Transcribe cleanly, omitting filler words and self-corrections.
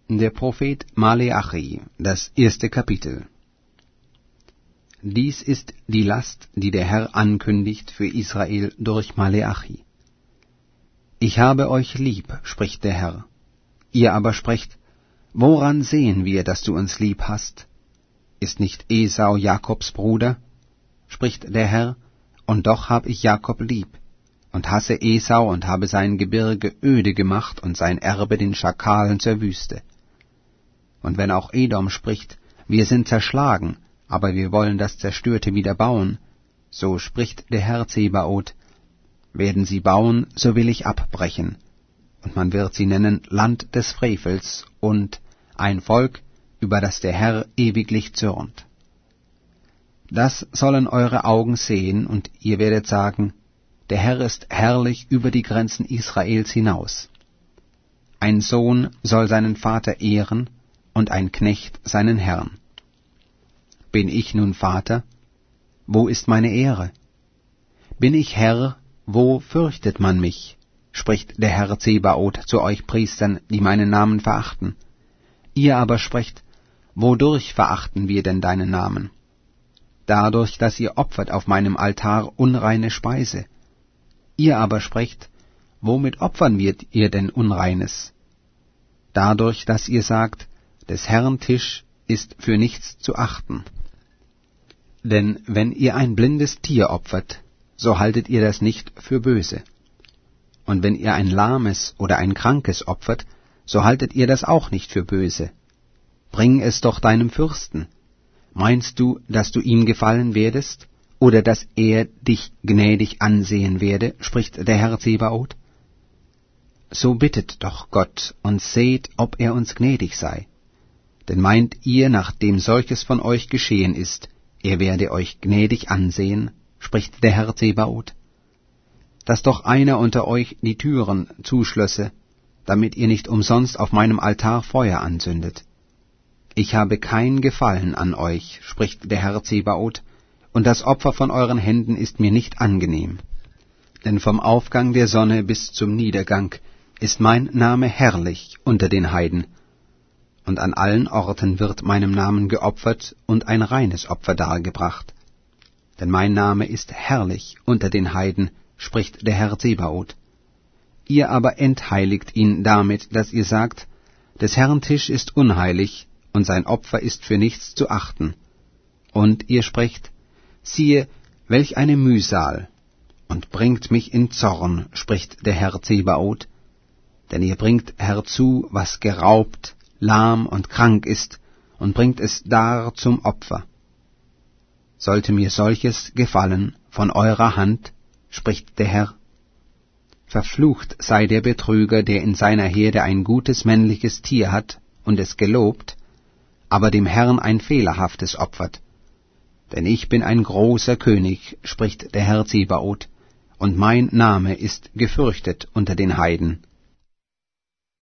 Der Prophet Maleachi, das 1. Kapitel. Dies ist die Last, die der Herr ankündigt für Israel durch Maleachi. Ich habe euch lieb, spricht der Herr. Ihr aber sprecht, woran sehen wir, dass du uns lieb hast? Ist nicht Esau Jakobs Bruder? Spricht der Herr, und doch hab ich Jakob lieb, und hasse Esau und habe sein Gebirge öde gemacht und sein Erbe den Schakalen zur Wüste. Und wenn auch Edom spricht, wir sind zerschlagen, aber wir wollen das Zerstörte wieder bauen, so spricht der Herr Zebaoth, werden sie bauen, so will ich abbrechen, und man wird sie nennen Land des Frevels und ein Volk, über das der Herr ewiglich zürnt. Das sollen eure Augen sehen, und ihr werdet sagen, der Herr ist herrlich über die Grenzen Israels hinaus. Ein Sohn soll seinen Vater ehren, und ein Knecht seinen Herrn. Bin ich nun Vater? Wo ist meine Ehre? Bin ich Herr? Wo fürchtet man mich? Spricht der Herr Zebaoth zu euch Priestern, die meinen Namen verachten. Ihr aber sprecht, wodurch verachten wir denn deinen Namen? Dadurch, dass ihr opfert auf meinem Altar unreine Speise. Ihr aber sprecht, womit opfern wird ihr denn Unreines? Dadurch, dass ihr sagt, des Herrn Tisch ist für nichts zu achten. Denn wenn ihr ein blindes Tier opfert, so haltet ihr das nicht für böse. Und wenn ihr ein lahmes oder ein krankes opfert, so haltet ihr das auch nicht für böse. Bring es doch deinem Fürsten. Meinst du, dass du ihm gefallen werdest, oder dass er dich gnädig ansehen werde, spricht der Herr Zebaoth? So bittet doch Gott und seht, ob er uns gnädig sei. Denn meint ihr, nachdem solches von euch geschehen ist, er werde euch gnädig ansehen, spricht der Herr Zebaoth? Dass doch einer unter euch die Türen zuschlösse, damit ihr nicht umsonst auf meinem Altar Feuer anzündet. Ich habe kein Gefallen an euch, spricht der Herr Zebaoth, und das Opfer von euren Händen ist mir nicht angenehm. Denn vom Aufgang der Sonne bis zum Niedergang ist mein Name herrlich unter den Heiden, und an allen Orten wird meinem Namen geopfert und ein reines Opfer dargebracht. Denn mein Name ist herrlich unter den Heiden, spricht der Herr Zebaoth. Ihr aber entheiligt ihn damit, dass ihr sagt, des Herrn Tisch ist unheilig, und sein Opfer ist für nichts zu achten. Und ihr sprecht, siehe, welch eine Mühsal, und bringt mich in Zorn, spricht der Herr Zebaoth, denn ihr bringt herzu, was geraubt, lahm und krank ist, und bringt es dar zum Opfer. Sollte mir solches gefallen von eurer Hand, spricht der Herr? Verflucht sei der Betrüger, der in seiner Herde ein gutes männliches Tier hat und es gelobt, aber dem Herrn ein fehlerhaftes opfert. Denn ich bin ein großer König, spricht der Herr Zebaoth, und mein Name ist gefürchtet unter den Heiden.